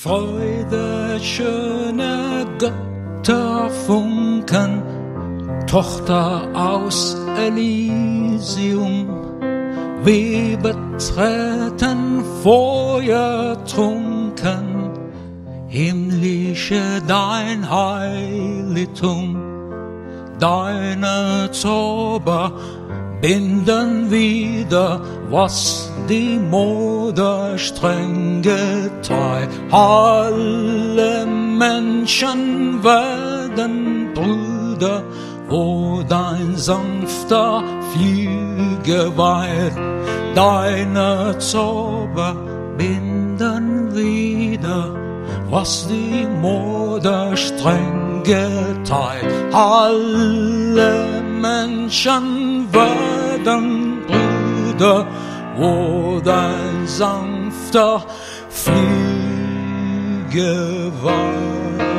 Freude, schöne Götterfunken, Tochter aus Elysium, wir betreten feuertrunken, himmlische dein Heiligtum, deine Zauber binden wieder, was die Mode streng geteilt. Alle Menschen werden Brüder, wo dein sanfter Flüge weilt. Deine Zauber binden wieder, was die Mode streng geteilt. Alle Menschen werden Brüder, wo dein sanfter Flüge weilt.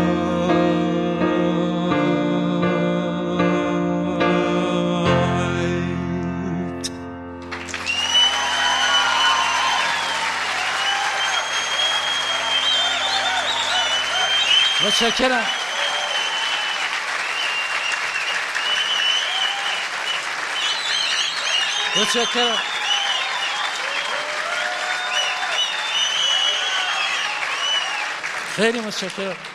متشکرم. متشکرم. خیلی متشکرم.